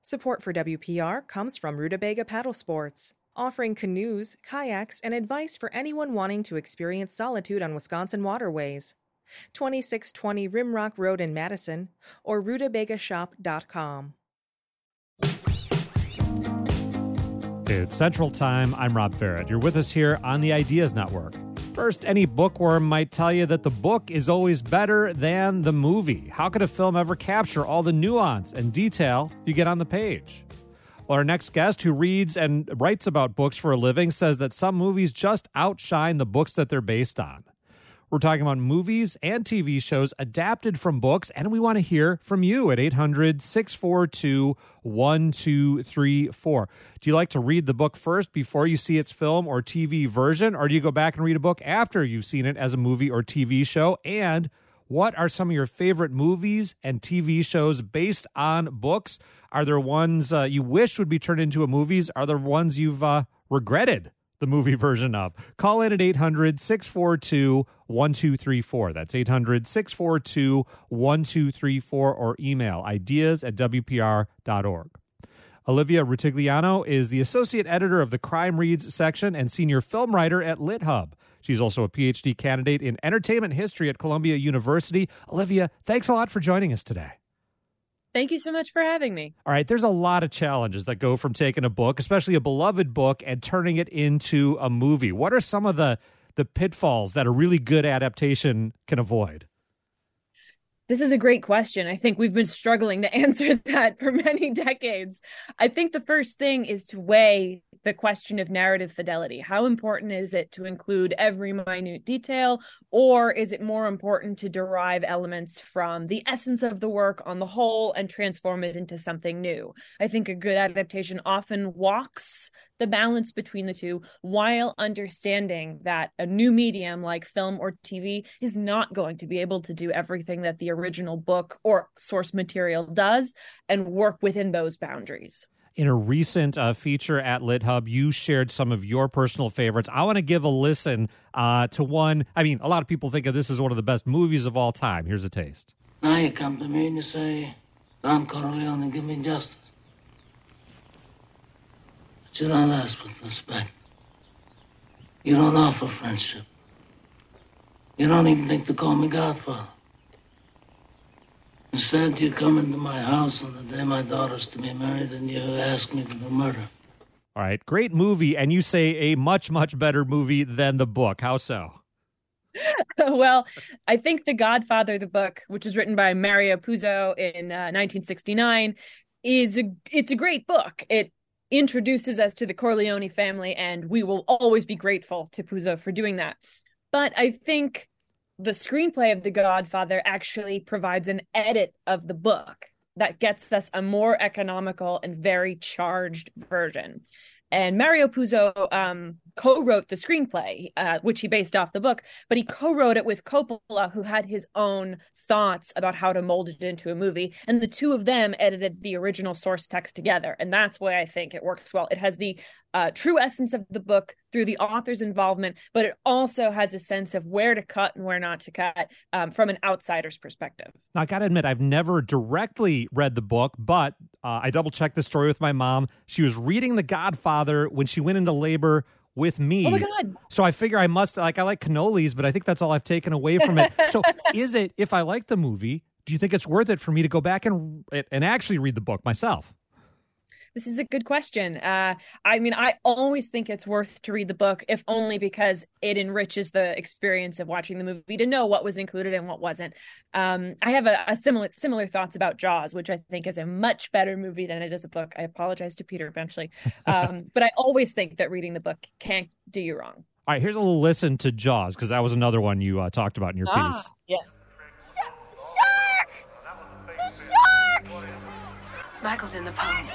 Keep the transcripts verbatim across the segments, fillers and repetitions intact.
Support for W P R comes from Rutabaga Paddle Sports, offering canoes, kayaks, and advice for anyone wanting to experience solitude on Wisconsin waterways. twenty-six twenty Rimrock Road in Madison, or rutabaga shop dot com. It's Central Time. I'm Rob Barrett. You're with us here on the Ideas Network. First, any bookworm might tell you that the book is always better than the movie. How could a film ever capture all the nuance and detail you get on the page? Well, our next guest, who reads and writes about books for a living, says that some movies just outshine the books that they're based on. We're talking about movies and T V shows adapted from books, and we want to hear from you at eight hundred, six four two, one two three four. Do you like to read the book first before you see its film or T V version, or do you go back and read a book after you've seen it as a movie or T V show? And what are some of your favorite movies and T V shows based on books? Are there ones uh, you wish would be turned into a movies? Are there ones you've uh, regretted the movie version of? Call in at eight hundred, six four two, one two three four. That's eight hundred, six four two, one two three four, or email ideas at w p r dot org. Olivia Rutigliano is the associate editor of the Crime Reads section and senior film writer at LitHub. She's also a P H D candidate in entertainment history at Columbia University. Olivia, thanks a lot for joining us today. Thank you so much for having me. All right, there's a lot of challenges that go from taking a book, especially a beloved book, and turning it into a movie. What are some of the, the pitfalls that a really good adaptation can avoid? This is a great question. I think we've been struggling to answer that for many decades. I think the first thing is to weigh the question of narrative fidelity. How important is it to include every minute detail, or is it more important to derive elements from the essence of the work on the whole and transform it into something new? I think a good adaptation often walks the balance between the two while understanding that a new medium like film or T V is not going to be able to do everything that the original book or source material does, and work within those boundaries. In a recent uh, feature at LitHub, you shared some of your personal favorites. I want to give a listen uh, to one. I mean, a lot of people think of this as one of the best movies of all time. Here's a taste. Now you come to me and you say, Don Corleone, give me justice. But you don't ask with respect. You don't offer friendship. You don't even think to call me Godfather. Instead, you come into my house on the day my daughter's to be married and you ask me to do murder. All right, great movie, and you say a much, much better movie than the book. How so? Well, I think The Godfather, the book, which was written by Mario Puzo in uh, nineteen sixty-nine, is a, it's a great book. It introduces us to the Corleone family, and we will always be grateful to Puzo for doing that. But I think the screenplay of The Godfather actually provides an edit of the book that gets us a more economical and very charged version. And Mario Puzo um, co-wrote the screenplay, uh, which he based off the book, but he co-wrote it with Coppola, who had his own thoughts about how to mold it into a movie. And the two of them edited the original source text together. And that's why I think it works well. It has the uh, true essence of the book through the author's involvement, but it also has a sense of where to cut and where not to cut um, from an outsider's perspective. Now, I got to admit, I've never directly read the book, but uh, I double-checked the story with my mom. She was reading The Godfather when she went into labor with me. Oh my God. So I figure I must, like, I like cannolis, but I think that's all I've taken away from it. So is it, if I like the movie, do you think it's worth it for me to go back and and actually read the book myself? This is a good question. Uh, I mean, I always think it's worth to read the book, if only because it enriches the experience of watching the movie to know what was included and what wasn't. Um, I have a, a similar similar thoughts about Jaws, which I think is a much better movie than it is a book. I apologize to Peter Benchley. Um, but I always think that reading the book can't do you wrong. All right, here's a little listen to Jaws, because that was another one you uh, talked about in your ah, piece. Yes. Shark! The shark! Michael's in the pond.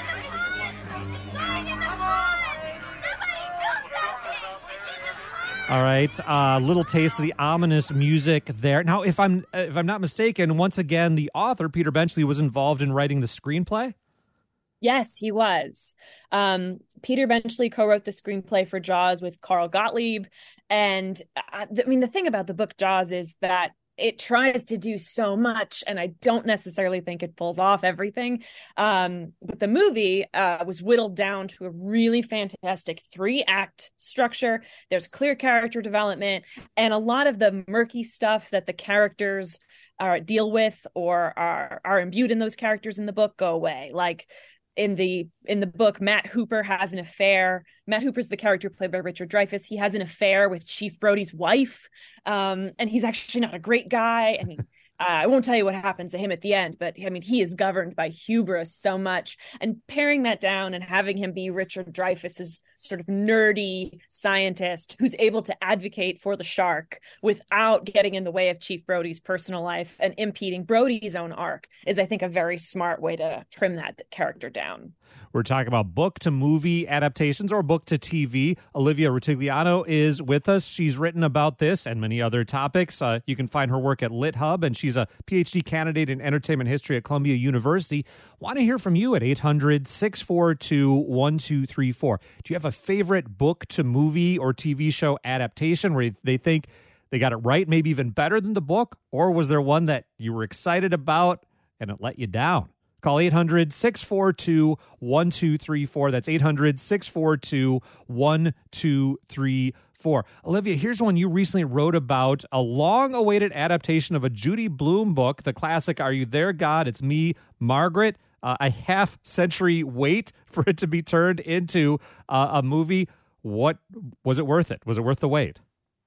All right, a uh, little taste of the ominous music there. Now, if I'm if I'm not mistaken, once again, the author Peter Benchley was involved in writing the screenplay. Yes, he was. Um, Peter Benchley co-wrote the screenplay for Jaws with Carl Gottlieb, and uh, I mean, the thing about the book Jaws is that it tries to do so much, and I don't necessarily think it pulls off everything. Um, but the movie uh, was whittled down to a really fantastic three-act structure. There's clear character development, and a lot of the murky stuff that the characters uh, deal with or are are imbued in those characters in the book go away. Like in the in the book, Matt Hooper has an affair. Matt Hooper's the character played by Richard Dreyfuss. He has an affair with Chief Brody's wife, um, and he's actually not a great guy. I mean, uh, I won't tell you what happens to him at the end, but I mean, he is governed by hubris so much. And paring that down and having him be Richard Dreyfuss's sort of nerdy scientist who's able to advocate for the shark without getting in the way of Chief Brody's personal life and impeding Brody's own arc is, I think, a very smart way to trim that character down. We're talking about book to movie adaptations or book to T V. Olivia Rutigliano is with us. She's written about this and many other topics. Uh, you can find her work at LitHub, and she's a P H D candidate in entertainment history at Columbia University. Want to hear from you at eight hundred, six four two, one two three four. Do you have a favorite book to movie or T V show adaptation where they think they got it right, maybe even better than the book? Or was there one that you were excited about and it let you down? Call eight hundred, six four two, one two three four. That's eight hundred, six four two, one two three four. Olivia, here's one you recently wrote about, a long-awaited adaptation of a Judy Blume book, the classic Are You There, God? It's Me, Margaret. Uh, a half-century wait for it to be turned into uh, a movie. What was it worth it? Was it worth the wait?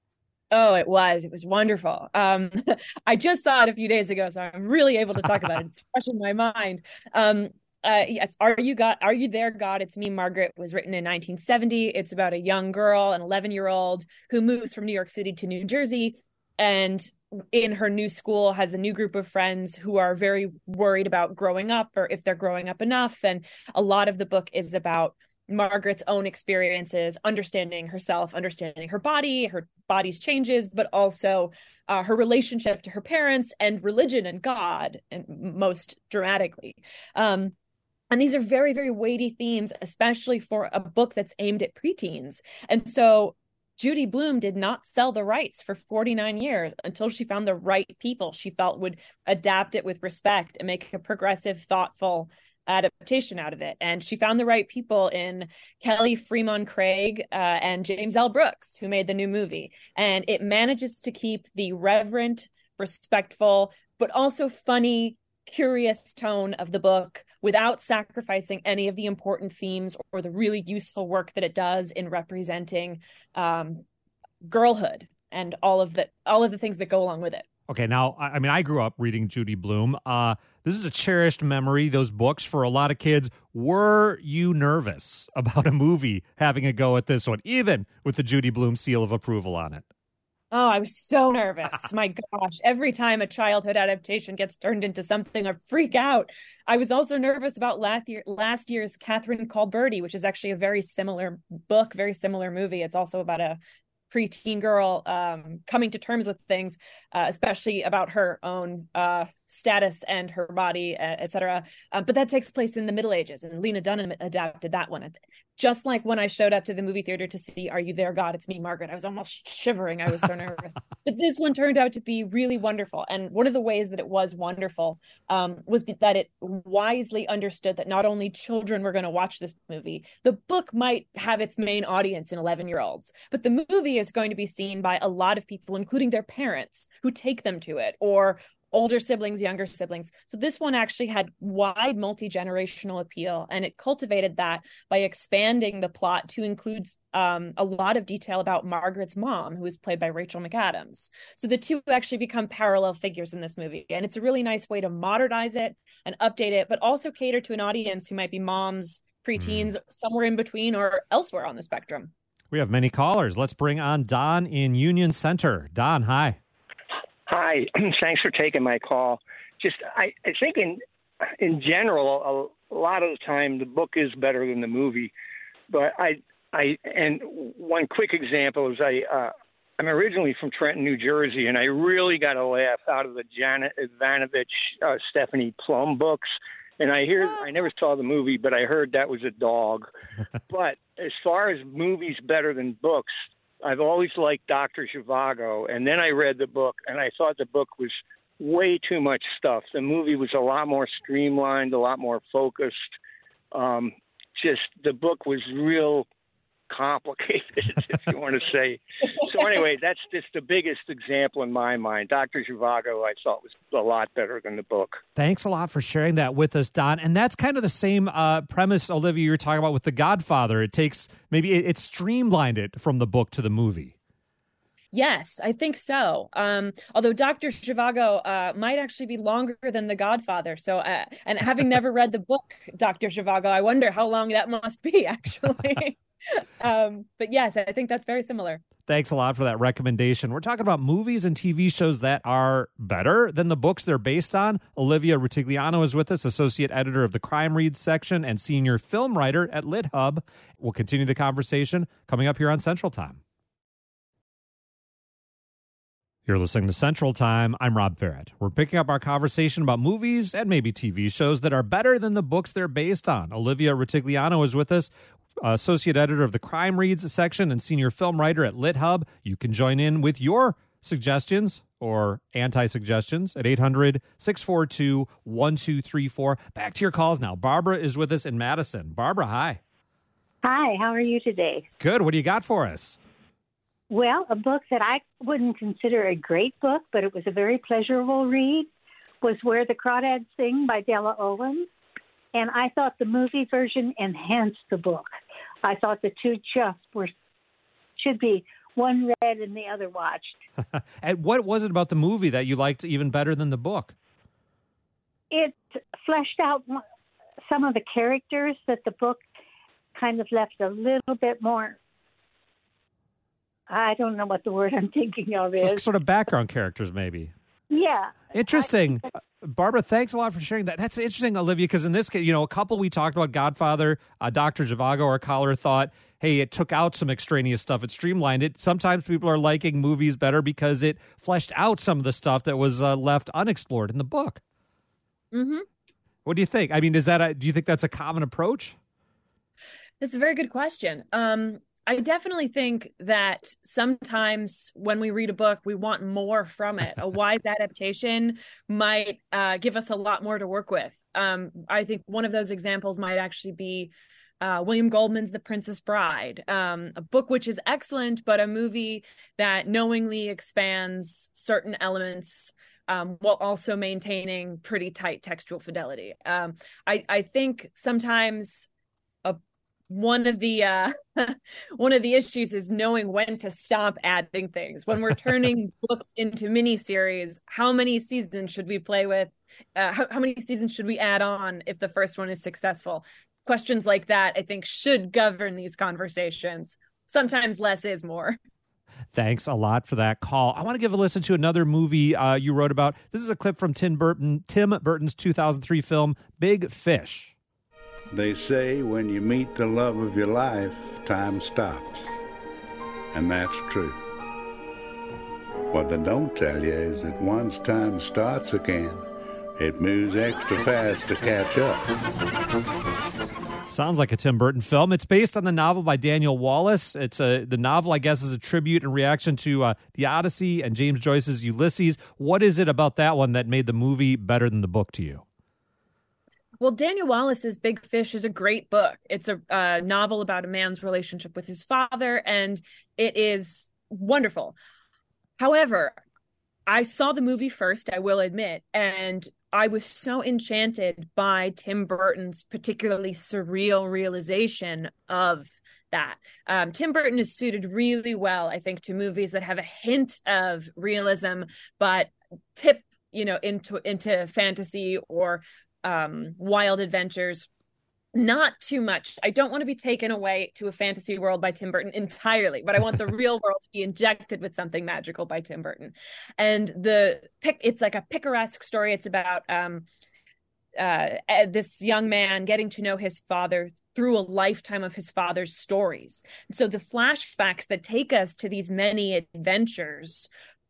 Oh, it was. It was wonderful. Um, I just saw it a few days ago, so I'm really able to talk about it. It's fresh in my mind. Um, uh, yes, Are You God? Are You There, God? It's Me, Margaret was written in nineteen seventy. It's about a young girl, an eleven-year-old, who moves from New York City to New Jersey, and in her new school has a new group of friends who are very worried about growing up or if they're growing up enough. And a lot of the book is about Margaret's own experiences, understanding herself, understanding her body, her body's changes, but also uh, her relationship to her parents and religion and God, and most dramatically. Um, and these are very, very weighty themes, especially for a book that's aimed at preteens. And so Judy Blume did not sell the rights for forty-nine years until she found the right people she felt would adapt it with respect and make a progressive, thoughtful adaptation out of it. And she found the right people in Kelly Fremon Craig uh, and James L. Brooks, who made the new movie. And it manages to keep the reverent, respectful, but also funny, curious tone of the book without sacrificing any of the important themes or the really useful work that it does in representing um, girlhood and all of the all of the things that go along with it. Okay, now, I mean, I grew up reading Judy Blume. Uh, this is a cherished memory, those books, for a lot of kids. Were you nervous about a movie having a go at this one, even with the Judy Blume seal of approval on it? Oh, I was so nervous. My gosh, every time a childhood adaptation gets turned into something, I freak out. I was also nervous about last, year, last year's Catherine Called Birdy, which is actually a very similar book, very similar movie. It's also about a preteen girl um, coming to terms with things, uh, especially about her own uh, status and her body, et cetera. Uh, but that takes place in the Middle Ages, and Lena Dunham adapted that one. Just like when I showed up to the movie theater to see Are You There, God? It's Me, Margaret, I was almost shivering. I was so nervous. But this one turned out to be really wonderful. And one of the ways that it was wonderful um, was that it wisely understood that not only children were going to watch this movie, the book might have its main audience in eleven-year-olds, but the movie is going to be seen by a lot of people, including their parents, who take them to it, or older siblings, younger siblings. So this one actually had wide multi-generational appeal, and it cultivated that by expanding the plot to include um, a lot of detail about Margaret's mom, who is played by Rachel McAdams. So the two actually become parallel figures in this movie, and it's a really nice way to modernize it and update it, but also cater to an audience who might be moms, preteens, mm. somewhere in between or elsewhere on the spectrum. We have many callers. Let's bring on Don in Union Center. Don, hi. Hi, thanks for taking my call. Just, I, I think in in general, a, a lot of the time the book is better than the movie. But I, I, and one quick example is I, uh, I'm originally from Trenton, New Jersey, and I really got a laugh out of the Janet Ivanovich, uh, Stephanie Plum books. And I hear, I never saw the movie, but I heard that was a dog. But as far as movies better than books, I've always liked Doctor Zhivago, and then I read the book, and I thought the book was way too much stuff. The movie was a lot more streamlined, a lot more focused. Um, just the book was real complicated, if you want to say. So anyway, that's just the biggest example in my mind. Doctor Zhivago, I thought, was a lot better than the book. Thanks a lot for sharing that with us, Don. And that's kind of the same uh, premise, Olivia, you were talking about with The Godfather. It takes, maybe it, it streamlined it from the book to the movie. Yes, I think so. Um, although Doctor Zhivago uh, might actually be longer than The Godfather. So, uh, and having never read the book, Doctor Zhivago, I wonder how long that must be, actually. um, but yes, I think that's very similar. Thanks a lot for that recommendation. We're talking about movies and T V shows that are better than the books they're based on. Olivia Rutigliano is with us, associate editor of the Crime Reads section and senior film writer at LitHub. We'll continue the conversation coming up here on Central Time. You're listening to Central Time. I'm Rob Ferret. We're picking up our conversation about movies and maybe T V shows that are better than the books they're based on. Olivia Rutigliano is with us, associate editor of the Crime Reads section and senior film writer at LitHub. You can join in with your suggestions or anti-suggestions at eight hundred, six four two, one two three four. Back to your calls now. Barbara is with us in Madison. Barbara, hi. Hi, how are you today? Good. What do you got for us? Well, a book that I wouldn't consider a great book, but it was a very pleasurable read, was Where the Crawdads Sing by Della Owens. And I thought the movie version enhanced the book. I thought the two just were should be one read and the other watched. And what was it about the movie that you liked even better than the book? It fleshed out some of the characters that the book kind of left a little bit more. I don't know what the word I'm thinking of is. Sort of background characters, maybe. Yeah. Interesting. I, Barbara, thanks a lot for sharing that. That's interesting, Olivia, because in this case, you know, a couple we talked about, Godfather, uh, Doctor Zhivago, our caller thought, hey, it took out some extraneous stuff. It streamlined it. Sometimes people are liking movies better because it fleshed out some of the stuff that was uh, left unexplored in the book. Mm-hmm. What do you think? I mean, is that a, do you think that's a common approach? That's a very good question. Um, I definitely think that sometimes when we read a book, we want more from it. A wise adaptation might uh, give us a lot more to work with. Um, I think one of those examples might actually be uh, William Goldman's The Princess Bride, um, a book which is excellent, but a movie that knowingly expands certain elements um, while also maintaining pretty tight textual fidelity. Um, I, I think sometimes a One of the uh, one of the issues is knowing when to stop adding things. When we're turning books into miniseries, how many seasons should we play with? Uh, how, how many seasons should we add on if the first one is successful? Questions like that, I think, should govern these conversations. Sometimes less is more. Thanks a lot for that call. I want to give a listen to another movie uh, you wrote about. This is a clip from Tim Burton, Tim Burton's two thousand three film, Big Fish. They say when you meet the love of your life, time stops. And that's true. What they don't tell you is that once time starts again, it moves extra fast to catch up. Sounds like a Tim Burton film. It's based on the novel by Daniel Wallace. It's a the novel, I guess, is a tribute and reaction to uh, the Odyssey and James Joyce's Ulysses. What is it about that one that made the movie better than the book to you? Well, Daniel Wallace's Big Fish is a great book. It's a uh, novel about a man's relationship with his father, and it is wonderful. However, I saw the movie first, I will admit, and I was so enchanted by Tim Burton's particularly surreal realization of that. Um, Tim Burton is suited really well, I think, to movies that have a hint of realism, but tip, you know, into into fantasy or um, wild adventures. Not too much. I don't want to be taken away to a fantasy world by Tim Burton entirely, but I want the real world to be injected with something magical by Tim Burton. And the pic, it's like a picaresque story. It's about um, uh, this young man getting to know his father through a lifetime of his father's stories. And so the flashbacks that take us to these many adventures,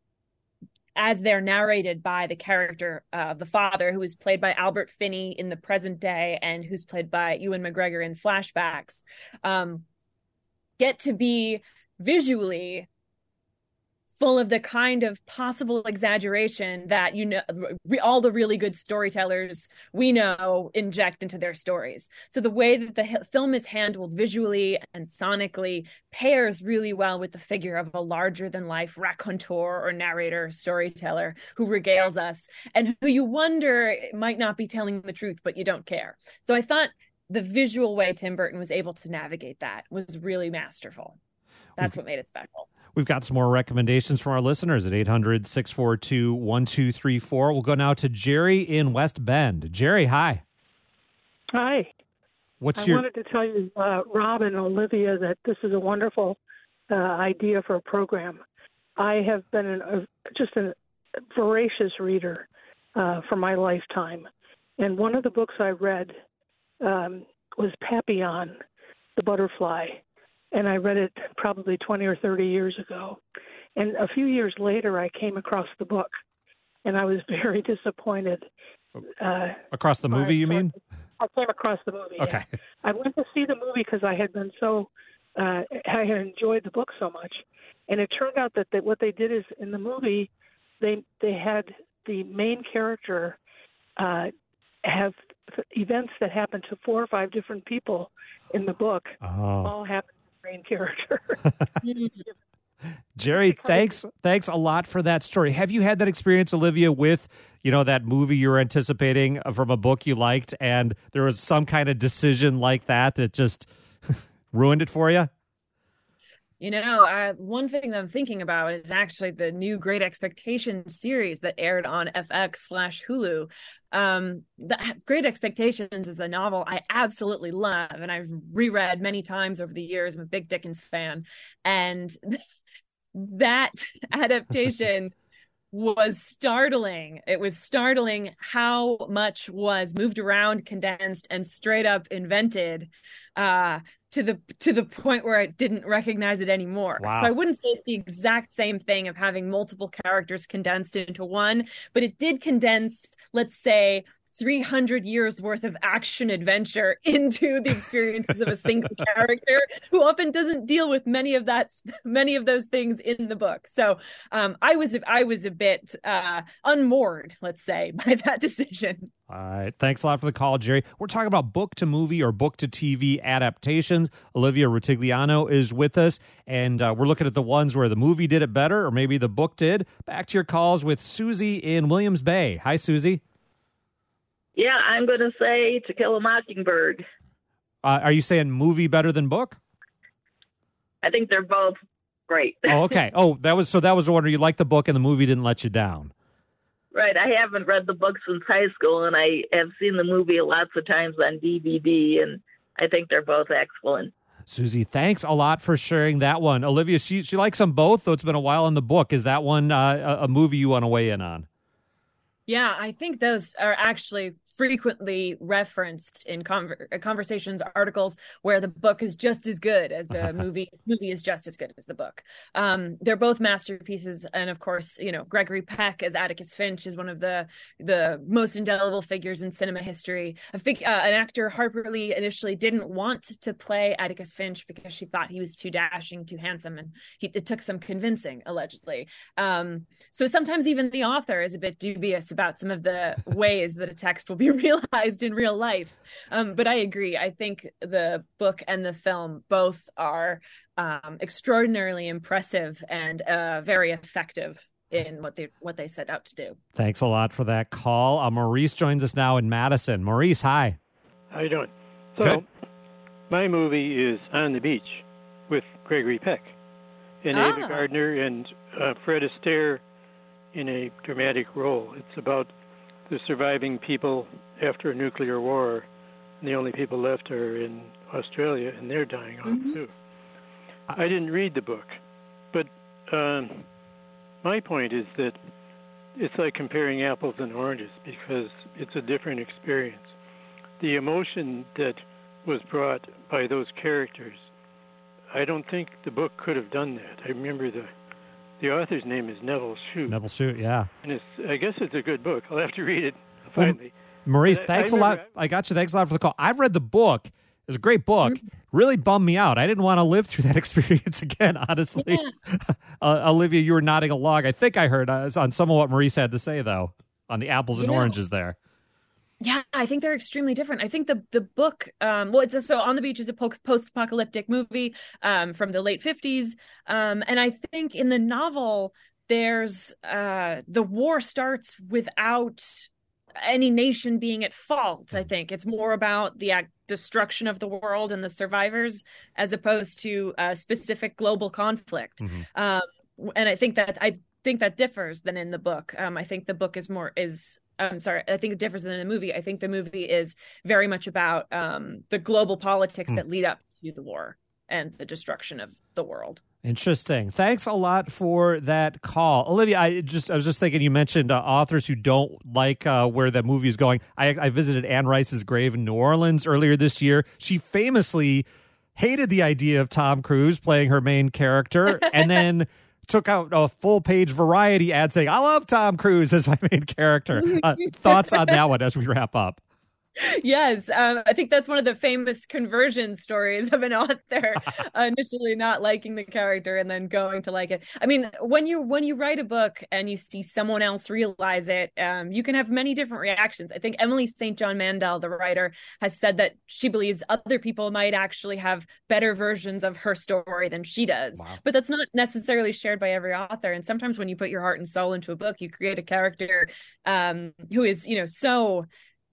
as they're narrated by the character of uh, the father, who is played by Albert Finney in the present day and who's played by Ewan McGregor in flashbacks, um, get to be visually full of the kind of possible exaggeration that, you know, re- all the really good storytellers we know inject into their stories. So the way that the h- film is handled visually and sonically pairs really well with the figure of a larger than life raconteur or narrator, storyteller who regales us and who you wonder might not be telling the truth, but you don't care. So I thought the visual way Tim Burton was able to navigate that was really masterful. That's what made it special. We've got some more recommendations from our listeners at eight hundred, six four two, one two three four. We'll go now to Jerry in West Bend. Jerry, hi. Hi. What's I your... wanted to tell you, uh, Rob and Olivia, that this is a wonderful uh, idea for a program. I have been an, a, just a voracious reader uh, for my lifetime. And one of the books I read um, was Papillon, the Butterfly. And I read it probably twenty or thirty years ago. And a few years later, I came across the book, and I was very disappointed. Uh, across the movie, you mean? I came across the movie. Okay. Yeah. I went to see the movie because I had been so, uh, I had enjoyed the book so much. And it turned out that, that what they did is in the movie, they they had the main character uh, have events that happened to four or five different people in the book. Oh. All happened. Main character. Jerry, thanks thanks a lot for that story. Have you had that experience, Olivia, with, you know, that movie you were anticipating from a book you liked, and there was some kind of decision like that that just ruined it for you? You know, uh, one thing that I'm thinking about is actually the new Great Expectations series that aired on F X slash Hulu. Um, the Great Expectations is a novel I absolutely love, and I've reread many times over the years. I'm a big Dickens fan, and that adaptation was startling. It was startling how much was moved around, condensed, and straight up invented uh, to the to the point where I didn't recognize it anymore. Wow. So I wouldn't say it's the exact same thing of having multiple characters condensed into one, but it did condense, let's say, three hundred years worth of action adventure into the experiences of a single character who often doesn't deal with many of that, many of those things in the book. So um, I was, I was a bit uh, unmoored, let's say, by that decision. All right. Thanks a lot for the call, Jerry. We're talking about book to movie or book to T V adaptations. Olivia Rutigliano is with us, and uh, we're looking at the ones where the movie did it better or maybe the book did. Back to your calls with Susie in Williams Bay. Hi, Susie. Yeah, I'm going to say To Kill a Mockingbird. Uh, are you saying movie better than book? I think they're both great. Oh, okay. Oh, that was so that was the one where you liked the book and the movie didn't let you down. Right. I haven't read the book since high school, and I have seen the movie lots of times on D V D, and I think they're both excellent. Susie, thanks a lot for sharing that one. Olivia, she she likes them both, though it's been a while in the book. Is that one uh, a, a movie you want to weigh in on? Yeah, I think those are actually frequently referenced in conver- conversations, articles where the book is just as good as the movie. Movie is just as good as the book. Um, they're both masterpieces, and of course, you know, Gregory Peck as Atticus Finch is one of the the most indelible figures in cinema history. A fig- uh, an actor, Harper Lee, initially didn't want to play Atticus Finch because she thought he was too dashing, too handsome, and he, it took some convincing, allegedly. Um, so sometimes even the author is a bit dubious about some of the ways that a text will be realized in real life. Um, but I agree. I think the book and the film both are um, extraordinarily impressive and uh, very effective in what they what they set out to do. Thanks a lot for that call. Uh, Maurice joins us now in Madison. Maurice, hi. How you doing? So, Good. My movie is On the Beach with Gregory Peck and Ah. Ava Gardner and uh, Fred Astaire in a dramatic role. It's about the surviving people after a nuclear war, and the only people left are in Australia, and they're dying off Mm-hmm. too. I didn't read the book, but um, my point is that it's like comparing apples and oranges because it's a different experience. The emotion that was brought by those characters, I don't think the book could have done that. I remember the The author's name is Neville Shute. Neville Shute, yeah. And it's, I guess it's a good book. I'll have to read it finally. Well, Maurice, But I- thanks I a lot. remember- I got you. Thanks a lot for the call. I've read the book. It's a great book. Mm-hmm. really bummed me out. I didn't want to live through that experience again, honestly. Yeah. uh, Olivia, you were nodding along. I think I heard uh, on some of what Maurice had to say, though, on the apples and yeah. oranges there. Yeah, I think they're extremely different. I think the the book, um, well, it's a, so On the Beach is a post-apocalyptic movie um, from the late fifties. Um, and I think in the novel, there's uh, the war starts without any nation being at fault. I think it's more about the act, destruction of the world and the survivors as opposed to a specific global conflict. Mm-hmm. Um, and I think that I think that differs than in the book. Um, I think the book is more is. I'm sorry, I think it differs than in the movie. I think the movie is very much about um, the global politics mm. that lead up to the war and the destruction of the world. Interesting. Thanks a lot for that call. Olivia, I just I was just thinking, you mentioned uh, authors who don't like uh, where the movie is going. I, I visited Anne Rice's grave in New Orleans earlier this year. She famously hated the idea of Tom Cruise playing her main character, and then took out a full-page Variety ad saying, I love Tom Cruise as my main character. Uh, thoughts on that one as we wrap up? Yes, um, I think that's one of the famous conversion stories of an author initially not liking the character and then going to like it. I mean, when you when you write a book and you see someone else realize it, um, you can have many different reactions. I think Emily Saint John Mandel, the writer, has said that she believes other people might actually have better versions of her story than she does. Wow. But that's not necessarily shared by every author. And sometimes when you put your heart and soul into a book, you create a character um, who is, you know, so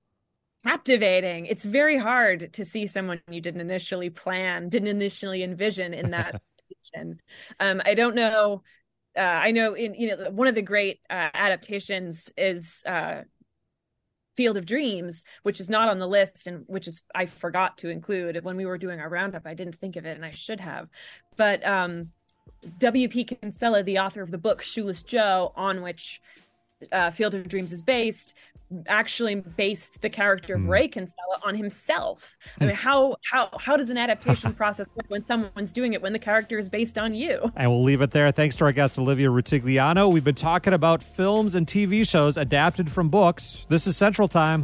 captivating. It's very hard to see someone you didn't initially plan, didn't initially envision in that position. Um, I don't know. Uh, I know in you know one of the great uh, adaptations is uh, Field of Dreams, which is not on the list and which is I forgot to include when we were doing our roundup. I didn't think of it and I should have. But um, W P Kinsella, the author of the book Shoeless Joe, on which uh, Field of Dreams is based, actually based the character of Ray Kinsella on himself. I mean, how how how does an adaptation process work when someone's doing it when the character is based on you? And we'll leave it there. Thanks to our guest, Olivia Rutigliano. We've been talking about films and T V shows adapted from books. This is Central Time.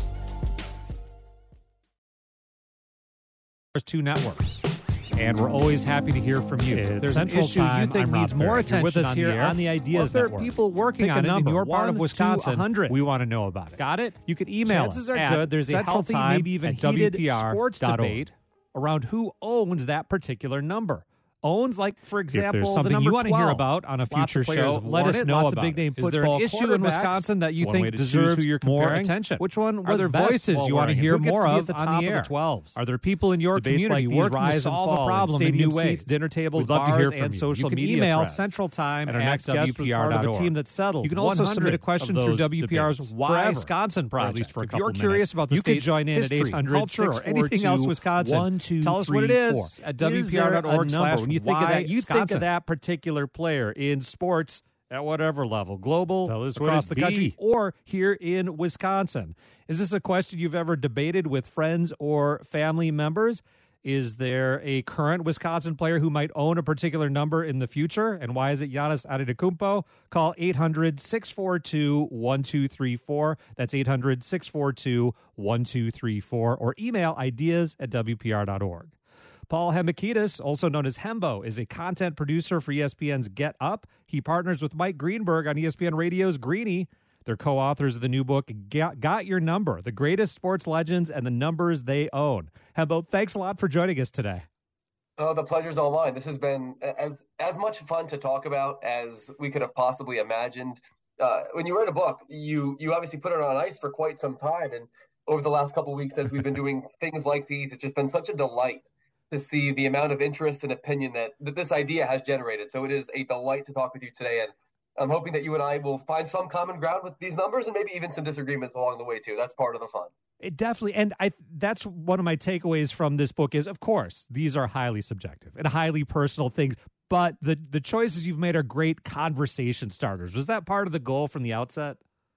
There's two networks. And we're always happy to hear from you. It's if there's Central an issue Time, you think I'm needs more attention with us on here on the Ideas Network. If there are people working Pick on it in your part of Wisconsin, we want to know about it. Got it? You can email Chances us. Chances are good. There's a healthy, maybe even heated sports debate around who owns that particular number. Owns, like, for example, if there's something you want to hear about on a future show, let us know about it. Big Is there an issue in Wisconsin that you think deserves more attention? Which one were there voices you want to hear more of on the air? Are there people in your community working to solve a problem in new ways? Dinner tables, bars, and social media. You can email Central Time at next W P R dot org. A team that settled. You can also submit a question through W P R's Why Wisconsin project. If you're curious about the state, you can join in at eight hundred, or anything else Wisconsin. Tell us what it is at W P R dot org slash When you think of that, you Wisconsin. think of that particular player in sports at whatever level, global, across the be. country, or here in Wisconsin. Is this a question you've ever debated with friends or family members? Is there a current Wisconsin player who might own a particular number in the future? And why is it Giannis Antetokounmpo? Call eight hundred, six four two, one two three four. That's eight hundred, six four two, one two three four. Or email ideas at W P R dot org. Paul Hemekidis, also known as Hembo, is a content producer for E S P N's Get Up. He partners with Mike Greenberg on E S P N Radio's Greeny. They're co-authors of the new book, Got Your Number, The Greatest Sports Legends and the Numbers They Own. Hembo, thanks a lot for joining us today. Oh, the pleasure's all mine. This has been as, as much fun to talk about as we could have possibly imagined. Uh, when you write a book, you you obviously put it on ice for quite some time. And over the last couple of weeks, as we've been doing things like these, it's just been such a delight to see the amount of interest and opinion that, that this idea has generated. So it is a delight to talk with you today. And I'm hoping that you and I will find some common ground with these numbers and maybe even some disagreements along the way, too. That's part of the fun. It definitely. And I that's one of my takeaways from this book is, of course, these are highly subjective and highly personal things. But the, the choices you've made are great conversation starters. Was that part of the goal from the outset?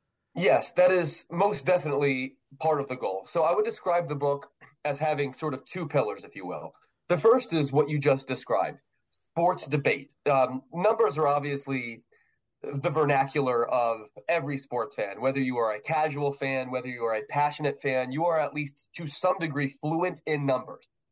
Yes, that is most definitely part of the goal. So I would describe the book as having sort of two pillars, if you will. The first is what you just described, sports debate. Um, numbers are obviously the vernacular of every sports fan. Whether you are a casual fan, whether you are a passionate fan, you are at least to some degree fluent in numbers.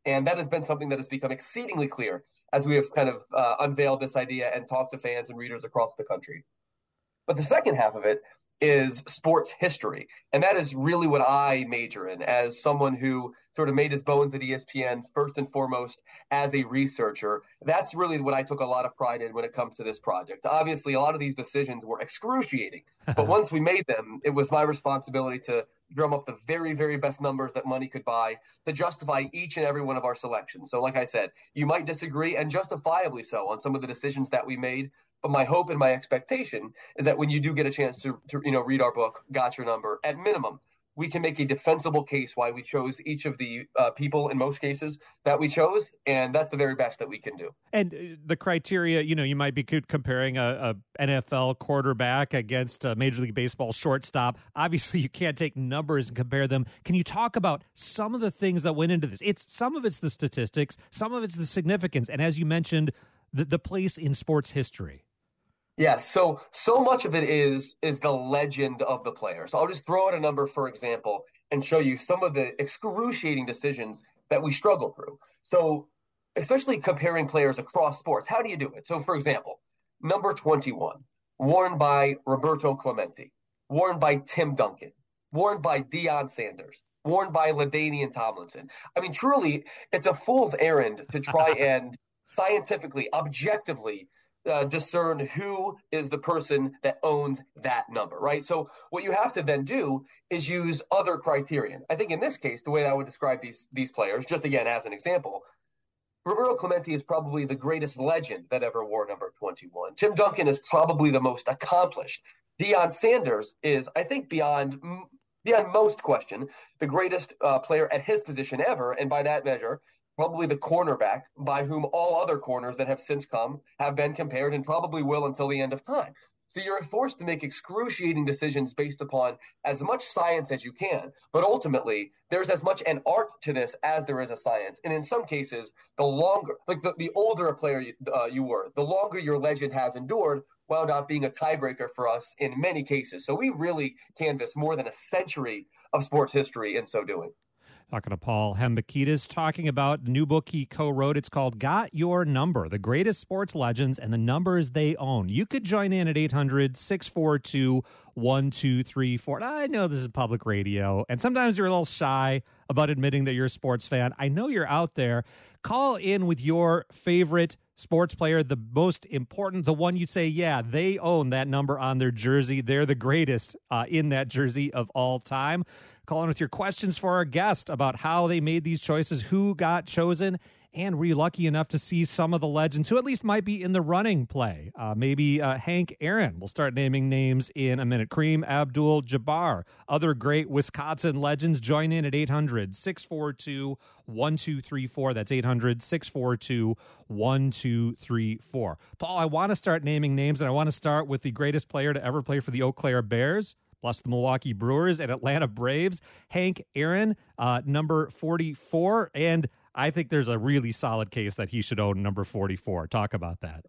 And that has been something that has become exceedingly clear as we have kind of uh, unveiled this idea and talked to fans and readers across the country. But the second half of it is sports history. And that is really what I major in as someone who sort of made his bones at E S P N first and foremost as a researcher. That's really what I took a lot of pride in when it comes to this project. Obviously, a lot of these decisions were excruciating, but once we made them, it was my responsibility to drum up the very, very best numbers that money could buy to justify each and every one of our selections. So like I said, you might disagree, and justifiably so, on some of the decisions that we made. But my hope and my expectation is that when you do get a chance to, to you know, read our book, Got Your Number, at minimum, we can make a defensible case why we chose each of the uh, people in most cases that we chose, and that's the very best that we can do. And uh, the criteria, you know, you might be comparing a, a N F L quarterback against a Major League Baseball shortstop. Obviously, you can't take numbers and compare them. Can you talk about some of the things that went into this? It's some of it's the statistics, some of it's the significance, and as you mentioned, the, the place in sports history. Yeah, so so much of it is is the legend of the player. So I'll just throw out a number, for example, and show you some of the excruciating decisions that we struggle through. So especially comparing players across sports, how do you do it? So, for example, number twenty-one, worn by Roberto Clemente, worn by Tim Duncan, worn by Deion Sanders, worn by LaDainian Tomlinson. I mean, truly, it's a fool's errand to try and scientifically, objectively, Uh, discern who is the person that owns that number, right? So what you have to then do is use other criterion. I think in this case, the way I would describe these these players, just again as an example, Roberto Clemente is probably the greatest legend that ever wore number twenty-one. Tim Duncan is probably the most accomplished. Deion Sanders is, I think, beyond beyond most question, the greatest uh, player at his position ever, and by that measure, probably the cornerback by whom all other corners that have since come have been compared and probably will until the end of time. So you're forced to make excruciating decisions based upon as much science as you can. But ultimately, there's as much an art to this as there is a science. And in some cases, the longer, like the, the older a player you, uh, you were, the longer your legend has endured, wound up being a tiebreaker for us in many cases. So we really canvass more than a century of sports history in so doing. Talking to Paul Hembekides, talking about the new book he co-wrote. It's called Got Your Number, the greatest sports legends and the numbers they own. You could join in at eight hundred, six four two, one two three four. I know this is public radio, and sometimes you're a little shy about admitting that you're a sports fan. I know you're out there. Call in with your favorite sports player, the most important, the one you say, yeah, they own that number on their jersey. They're the greatest uh, in that jersey of all time. Call in with your questions for our guest about how they made these choices, who got chosen, and were you lucky enough to see some of the legends who at least might be in the running play? Uh, maybe uh, Hank Aaron. We'll start naming names in a minute. Kareem Abdul-Jabbar. Other great Wisconsin legends. Join in at eight hundred, six four two, one two three four. That's eight hundred, six four two, one two three four. Paul, I want to start naming names, and I want to start with the greatest player to ever play for the Eau Claire Bears, plus the Milwaukee Brewers and Atlanta Braves, Hank Aaron, uh, number forty-four. And I think there's a really solid case that he should own number forty-four. Talk about that.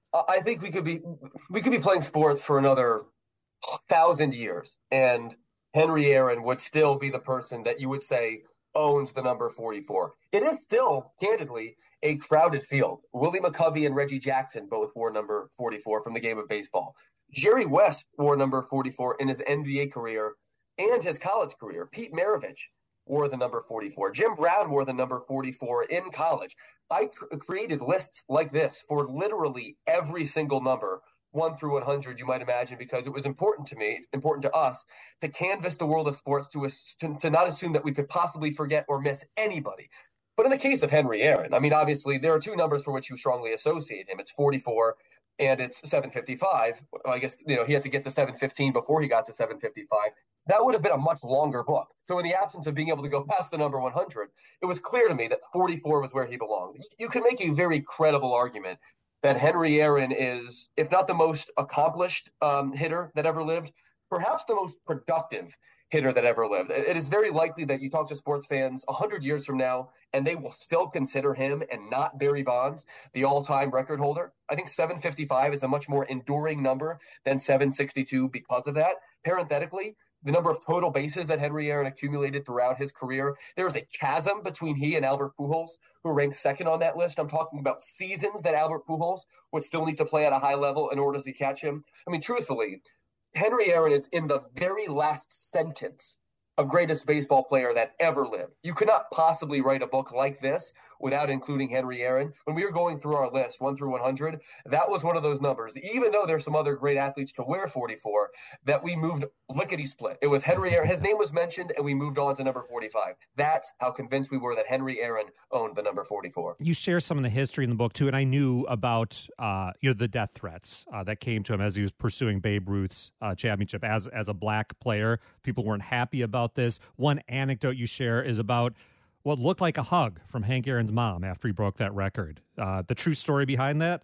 I think we could be we could be playing sports for another thousand years, and Henry Aaron would still be the person that you would say owns the number forty-four. It is still, candidly, a crowded field. Willie McCovey and Reggie Jackson both wore number forty-four from the game of baseball. Jerry West wore number forty-four in his N B A career and his college career. Pete Maravich wore the number forty-four. Jim Brown wore the number forty-four in college. I cr- created lists like this for literally every single number, one through one hundred, you might imagine, because it was important to me, important to us, to canvass the world of sports, to, to, to not assume that we could possibly forget or miss anybody. But in the case of Henry Aaron, I mean, obviously, there are two numbers for which you strongly associate him. It's forty-four and it's seven fifty-five. I guess, you know, he had to get to seven fifteen before he got to seven fifty-five. That would have been a much longer book. So in the absence of being able to go past the number one hundred, it was clear to me that forty-four was where he belonged. You can make a very credible argument that Henry Aaron is, if not the most accomplished um, hitter that ever lived, perhaps the most productive hitter that ever lived. It is very likely that you talk to sports fans one hundred years from now, and they will still consider him and not Barry Bonds the all-time record holder. I think seven fifty-five is a much more enduring number than seven sixty-two because of that. Parenthetically, the number of total bases that Henry Aaron accumulated throughout his career. There is a chasm between he and Albert Pujols, who ranks second on that list. I'm talking about seasons that Albert Pujols would still need to play at a high level in order to catch him. I mean, truthfully, Henry Aaron is in the very last sentence of greatest baseball player that ever lived. You could not possibly write a book like this without including Henry Aaron. When we were going through our list, one through one hundred, that was one of those numbers. Even though there's some other great athletes to wear forty-four, that we moved lickety-split. It was Henry Aaron. His name was mentioned, and we moved on to number forty-five. That's how convinced we were that Henry Aaron owned the number forty-four. You share some of the history in the book, too, and I knew about uh, you know the death threats uh, that came to him as he was pursuing Babe Ruth's uh, championship. As, as a black player, people weren't happy about this. One anecdote you share is about what looked like a hug from Hank Aaron's mom after he broke that record. Uh, the true story behind that?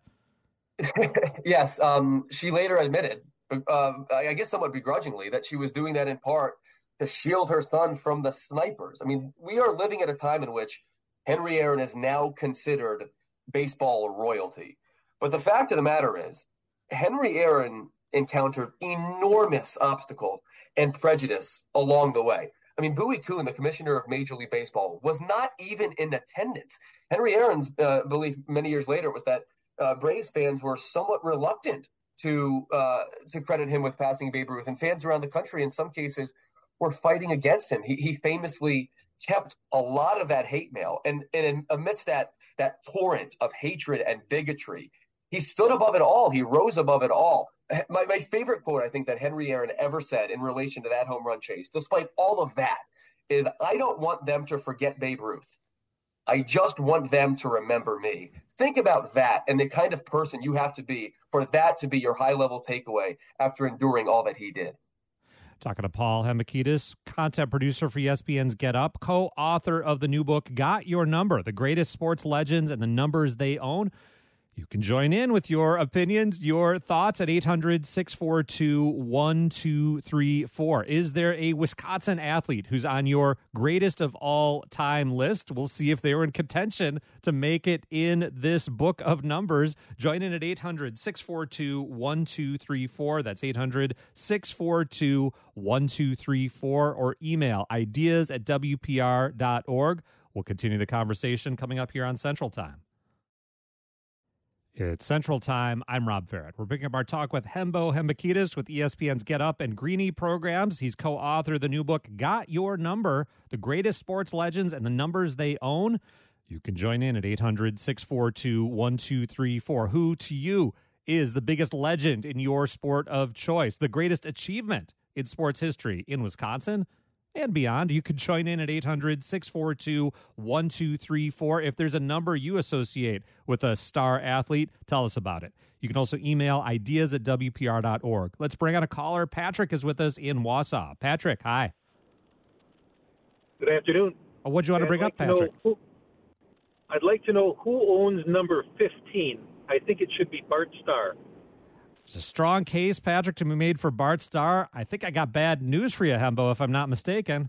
Yes. Um, she later admitted, uh, I guess somewhat begrudgingly, that she was doing that in part to shield her son from the snipers. I mean, we are living at a time in which Henry Aaron is now considered baseball royalty. But the fact of the matter is, Henry Aaron encountered enormous obstacle and prejudice along the way. I mean, Bowie Kuhn, the commissioner of Major League Baseball, was not even in attendance. Henry Aaron's uh, belief many years later was that uh, Braves fans were somewhat reluctant to uh, to credit him with passing Babe Ruth, and fans around the country, in some cases, were fighting against him. He, he famously kept a lot of that hate mail, and, and amidst that that torrent of hatred and bigotry, he stood above it all. He rose above it all. My, my favorite quote, I think, that Henry Aaron ever said in relation to that home run chase, despite all of that, is, "I don't want them to forget Babe Ruth. I just want them to remember me." Think about that and the kind of person you have to be for that to be your high-level takeaway after enduring all that he did. Talking to Paul Hembekides, content producer for E S P N's Get Up, co-author of the new book, Got Your Number, The Greatest Sports Legends and the Numbers They Own. You can join in with your opinions, your thoughts at eight hundred, six four two, one two three four. Is there a Wisconsin athlete who's on your greatest of all time list? We'll see if they were in contention to make it in this book of numbers. Join in at eight hundred, six four two, one two three four. That's eight hundred, six four two, one two three four, or email ideas at W P R dot org. We'll continue the conversation coming up here on Central Time. It's Central Time. I'm Rob Ferret. We're picking up our talk with Hembo Hembekides with E S P N's Get Up and Greeny programs. He's co-authored the new book, Got Your Number, The Greatest Sports Legends and the Numbers They Own. You can join in at eight hundred, six four two, one two three four. Who, to you, is the biggest legend in your sport of choice, the greatest achievement in sports history in Wisconsin and beyond? You could join in at eight hundred, six four two, one two three four. If there's a number you associate with a star athlete, tell us about it. You can also email ideas at W P R dot org. Let's bring on a caller. Patrick is with us in Wausau. Patrick, hi. Good afternoon. Oh, what'd you want to bring like up, Patrick? To who, I'd like to know who owns number fifteen. I think it should be Bart Starr. It's a strong case, Patrick, to be made for Bart Starr. I think I got bad news for you, Hembo, if I'm not mistaken.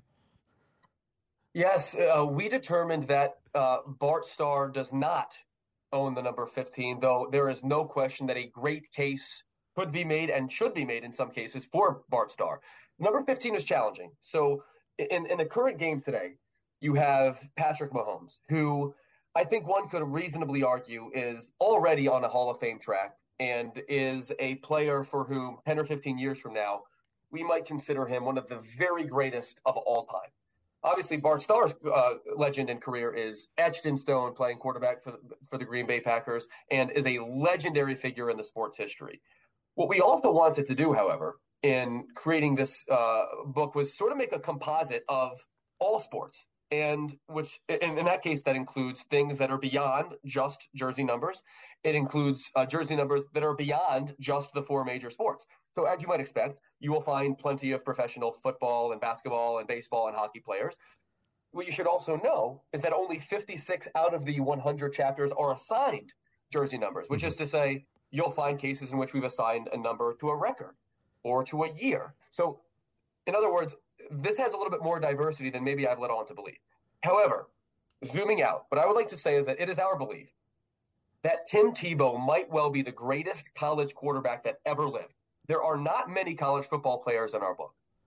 Yes, uh, we determined that uh, Bart Starr does not own the number fifteen, though there is no question that a great case could be made and should be made in some cases for Bart Starr. Number fifteen is challenging. So in, in the current game today, you have Patrick Mahomes, who I think one could reasonably argue is already on a Hall of Fame track and is a player for whom ten or fifteen years from now, we might consider him one of the very greatest of all time. Obviously, Bart Starr's uh, legend and career is etched in stone, playing quarterback for the, for the Green Bay Packers, and is a legendary figure in the sports history. What we also wanted to do, however, in creating this uh, book was sort of make a composite of all sports. And which, in, in that case, that includes things that are beyond just jersey numbers. It includes uh, jersey numbers that are beyond just the four major sports. So as you might expect, you will find plenty of professional football and basketball and baseball and hockey players. What you should also know is that only fifty-six out of the one hundred chapters are assigned jersey numbers, which is to say you'll find cases in which we've assigned a number to a record or to a year. So in other words, this has a little bit more diversity than maybe I've let on to believe. However, zooming out, what I would like to say is that it is our belief that Tim Tebow might well be the greatest college quarterback that ever lived. There are not many college football players in our book.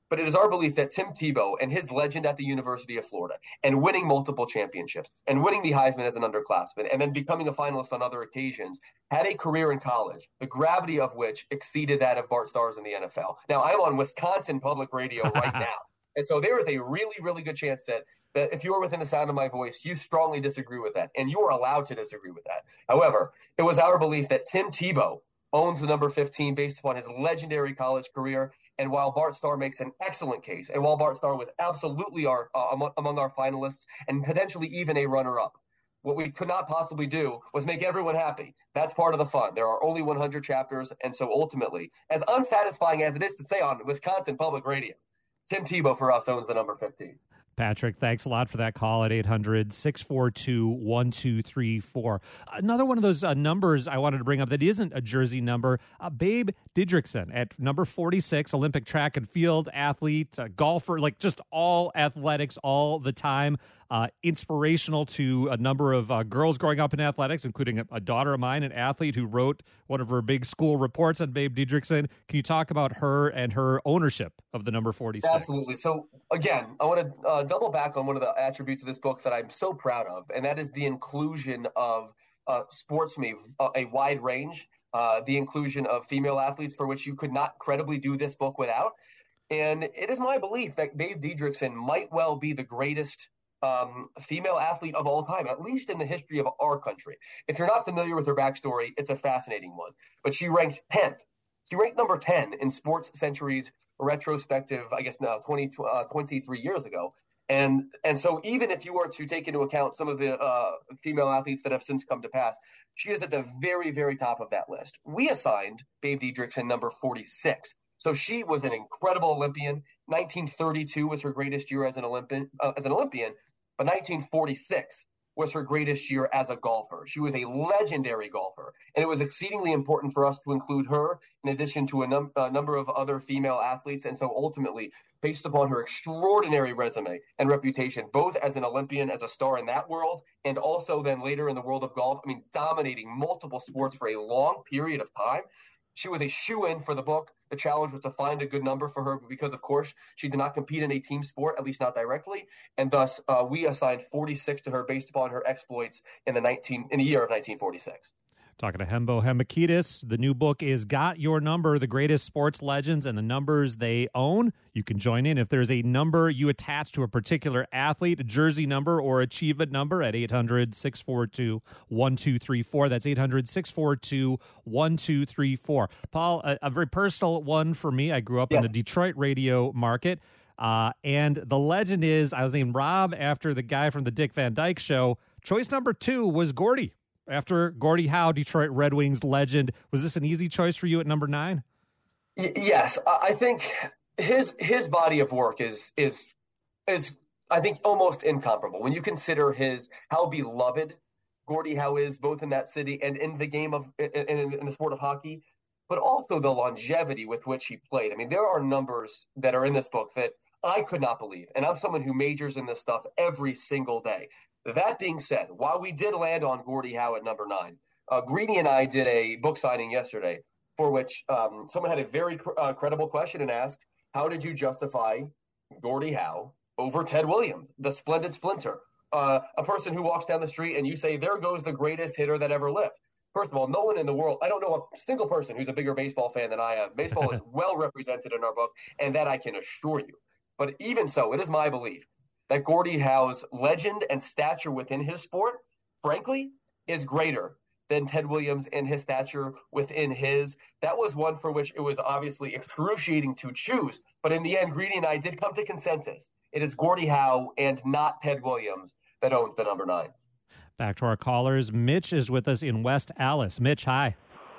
but it is our belief that Tim Tebow and his legend at the University of Florida and winning multiple championships and winning the Heisman as an underclassman and then becoming a finalist on other occasions had a career in college, the gravity of which exceeded that of Bart Starr's in the N F L. Now, I'm on Wisconsin Public Radio right now. And so there is a really, really good chance that, that if you are within the sound of my voice, you strongly disagree with that. And you are allowed to disagree with that. However, it was our belief that Tim Tebow owns the number fifteen based upon his legendary college career. And while Bart Starr makes an excellent case, and while Bart Starr was absolutely our uh, among, among our finalists and potentially even a runner-up, what we could not possibly do was make everyone happy. That's part of the fun. There are only one hundred chapters. And so ultimately, as unsatisfying as it is to say on Wisconsin Public Radio, Tim Tebow for us owns the number fifteen. Patrick, thanks a lot for that call at eight hundred, six four two, one two three four. Another one of those uh, numbers I wanted to bring up that isn't a jersey number, uh, Babe Didrikson at number forty-six, Olympic track and field athlete, uh, golfer, like just all athletics all the time. Uh, inspirational to a number of uh, girls growing up in athletics, including a, a daughter of mine, an athlete who wrote one of her big school reports on Babe Didrikson. Can you talk about her and her ownership of the number forty-six? Absolutely. So, again, I want to uh, double back on one of the attributes of this book that I'm so proud of, and that is the inclusion of uh, sportsmen, a, a wide range, uh, the inclusion of female athletes for which you could not credibly do this book without. And it is my belief that Babe Didrikson might well be the greatest Um, female athlete of all time, at least in the history of our country. If you're not familiar with her backstory, it's a fascinating one. But she ranked tenth. She ranked number ten in Sports Century's retrospective, I guess now, twenty, uh, twenty-three years ago. And and so even if you were to take into account some of the uh, female athletes that have since come to pass, she is at the very, very top of that list. We assigned Babe Didrikson number forty-six. So she was an incredible Olympian. nineteen thirty-two was her greatest year as an Olympian, uh, as an Olympian. But nineteen forty-six was her greatest year as a golfer. She was a legendary golfer, and it was exceedingly important for us to include her in addition to a, num- a number of other female athletes. And so ultimately, based upon her extraordinary resume and reputation, both as an Olympian, as a star in that world, and also then later in the world of golf, I mean, dominating multiple sports for a long period of time, she was a shoo-in for the book. The challenge was to find a good number for her because, of course, she did not compete in a team sport, at least not directly. And thus, uh, we assigned forty-six to her based upon her exploits in the nineteen in the year of nineteen forty-six. Talking to Hembo Hemekidis. The new book is Got Your Number, the greatest sports legends and the numbers they own. You can join in if there's a number you attach to a particular athlete, a jersey number or achievement number at eight hundred, six four two, one two three four. That's eight hundred, six four two, one two three four. Paul, a, a very personal one for me. I grew up yeah. in the Detroit radio market. Uh, and the legend is I was named Rob after the guy from the Dick Van Dyke Show. Choice number two was Gordie. After Gordie Howe, Detroit Red Wings legend. Was this an easy choice for you at number nine? Y- yes, I think his his body of work is is is I think almost incomparable when you consider his how beloved Gordie Howe is both in that city and in the game of in, in, in the sport of hockey, but also the longevity with which he played. I mean, there are numbers that are in this book that I could not believe, and I'm someone who majors in this stuff every single day. That being said, while we did land on Gordie Howe at number nine, uh, Greeny and I did a book signing yesterday for which um, someone had a very uh, credible question and asked, how did you justify Gordie Howe over Ted Williams, the splendid splinter, uh, a person who walks down the street and you say, there goes the greatest hitter that ever lived? First of all, no one in the world, I don't know a single person who's a bigger baseball fan than I am. Baseball is well represented in our book, and that I can assure you. But even so, it is my belief that Gordie Howe's legend and stature within his sport, frankly, is greater than Ted Williams and his stature within his. That was one for which it was obviously excruciating to choose. But in the end, Greedy and I did come to consensus. It is Gordie Howe and not Ted Williams that owns the number nine. Back to our callers. Mitch is with us in West Allis. Mitch, hi.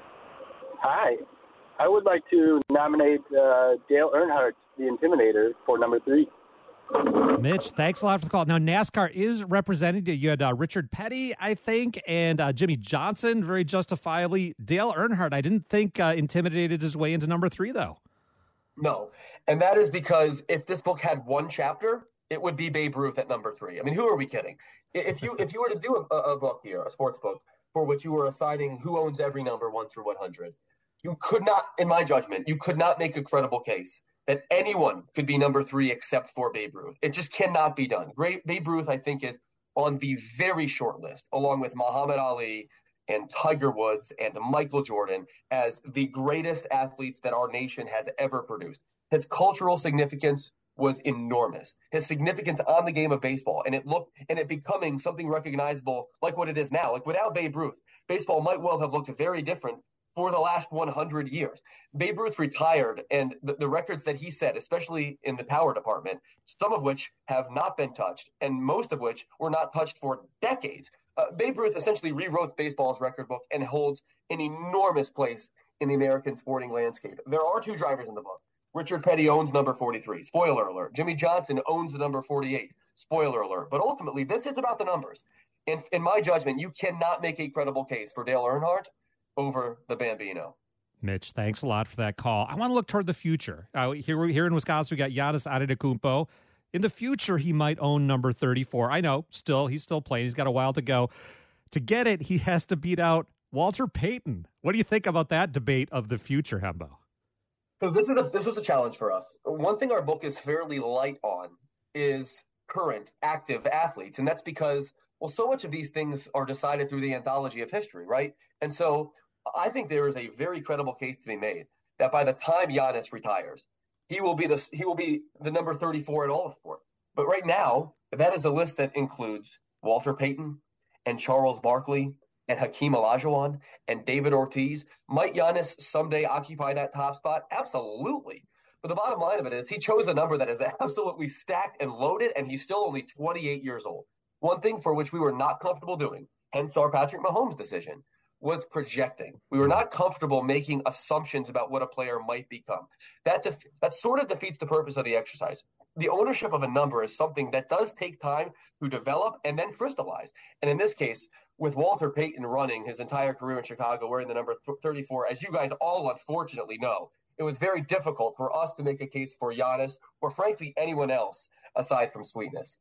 Hi. I would like to nominate uh, Dale Earnhardt, the Intimidator, for number three. Mitch, thanks a lot for the call. Now, NASCAR is represented. You had uh, Richard Petty, I think, and uh, Jimmy Johnson, very justifiably. Dale Earnhardt, I didn't think uh, intimidated his way into number three, though. No, and that is because if this book had one chapter, it would be Babe Ruth at number three. I mean, who are we kidding? If you if you were to do a, a book here, a sports book, for which you were assigning who owns every number one through one hundred, you could not, in my judgment, you could not make a credible case that anyone could be number three except for Babe Ruth. It just cannot be done. Great Babe Ruth, I think, is on the very short list, along with Muhammad Ali and Tiger Woods and Michael Jordan, as the greatest athletes that our nation has ever produced. His cultural significance was enormous. His significance on the game of baseball, and it looked and it becoming something recognizable like what it is now. Like without Babe Ruth, baseball might well have looked very different for the last one hundred years. Babe Ruth retired, and the, the records that he set, especially in the power department, some of which have not been touched, and most of which were not touched for decades. Uh, Babe Ruth essentially rewrote baseball's record book and holds an enormous place in the American sporting landscape. There are two drivers in the book. Richard Petty owns number forty-three. Spoiler alert. Jimmy Johnson owns the number forty-eight. Spoiler alert. But ultimately, this is about the numbers. In, in my judgment, you cannot make a credible case for Dale Earnhardt over the Bambino. Mitch, thanks a lot for that call. I want to look toward the future. Uh, here, here in Wisconsin, we got Giannis Antetokounmpo. In the future, he might own number thirty-four. I know, still, he's still playing. He's got a while to go. To get it, he has to beat out Walter Payton. What do you think about that debate of the future, Hembo? So this is a this was a challenge for us. One thing our book is fairly light on is current active athletes, and that's because, well, so much of these things are decided through the anthology of history, right? And so I think there is a very credible case to be made that by the time Giannis retires, he will be the he will be the number thirty-four in all of sports. But right now, that is a list that includes Walter Payton and Charles Barkley and Hakeem Olajuwon and David Ortiz. Might Giannis someday occupy that top spot? Absolutely. But the bottom line of it is he chose a number that is absolutely stacked and loaded, and he's still only twenty-eight years old. One thing for which we were not comfortable doing, hence our Patrick Mahomes decision, was projecting. We were not comfortable making assumptions about what a player might become. That def- that sort of defeats the purpose of the exercise. The ownership of a number is something that does take time to develop and then crystallize. And in this case, with Walter Payton running his entire career in Chicago, wearing the number thirty-four, as you guys all unfortunately know, it was very difficult for us to make a case for Giannis or frankly anyone else aside from Sweetness.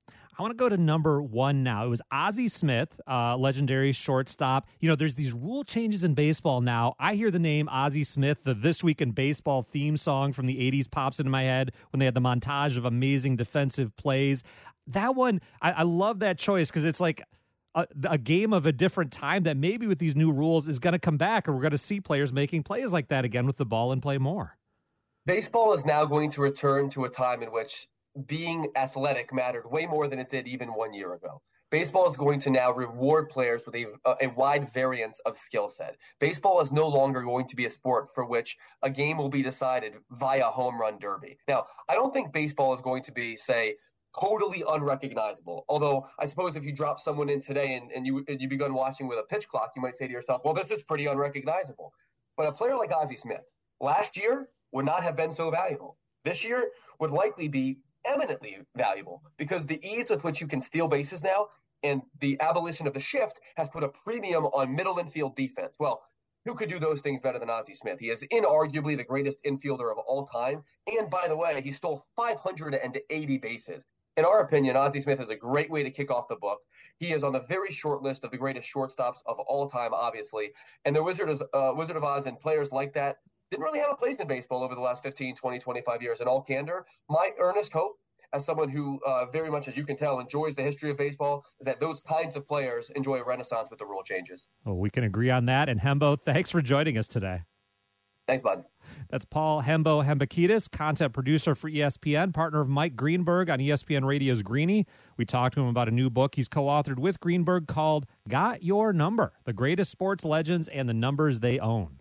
I want to go to number one now. It was Ozzie Smith, uh, legendary shortstop. You know, there's these rule changes in baseball now. I hear the name Ozzie Smith, the This Week in Baseball theme song from the eighties pops into my head when they had the montage of amazing defensive plays. That one, I, I love that choice because it's like a, a game of a different time that maybe with these new rules is going to come back, or we're going to see players making plays like that again with the ball and play more. Baseball is now going to return to a time in which being athletic mattered way more than it did even one year ago. Baseball is going to now reward players with a, a wide variance of skill set. Baseball is no longer going to be a sport for which a game will be decided via home run derby. Now, I don't think baseball is going to be, say, totally unrecognizable. Although I suppose if you drop someone in today and, and you and you begun watching with a pitch clock, you might say to yourself, well, this is pretty unrecognizable. But a player like Ozzie Smith last year would not have been so valuable. This year would likely be eminently valuable because the ease with which you can steal bases now and the abolition of the shift has put a premium on middle infield defense. Well, who could do those things better than Ozzie Smith? He is inarguably the greatest infielder of all time. And by the way, he stole five hundred eighty bases. In our opinion, Ozzie Smith is a great way to kick off the book. He is on the very short list of the greatest shortstops of all time, obviously. And the Wizard, is, uh, Wizard of Oz and players like that didn't really have a place in baseball over the last fifteen, twenty, twenty-five years. In all candor, my earnest hope, as someone who uh, very much, as you can tell, enjoys the history of baseball, is that those kinds of players enjoy a renaissance with the rule changes. Well, we can agree on that. And Hembo, thanks for joining us today. Thanks, bud. That's Paul Hembo Hembakidis, content producer for E S P N, partner of Mike Greenberg on E S P N Radio's Greenie. We talked to him about a new book he's co-authored with Greenberg called Got Your Number, The Greatest Sports Legends and the Numbers They Own.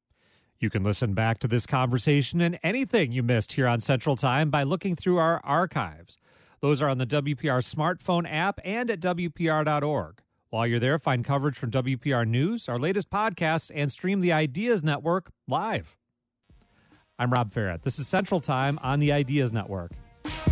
You can listen back to this conversation and anything you missed here on Central Time by looking through our archives. Those are on the W P R smartphone app and at W P R dot org. While you're there, find coverage from W P R News, our latest podcasts, and stream the Ideas Network live. I'm Rob Ferrett. This is Central Time on the Ideas Network.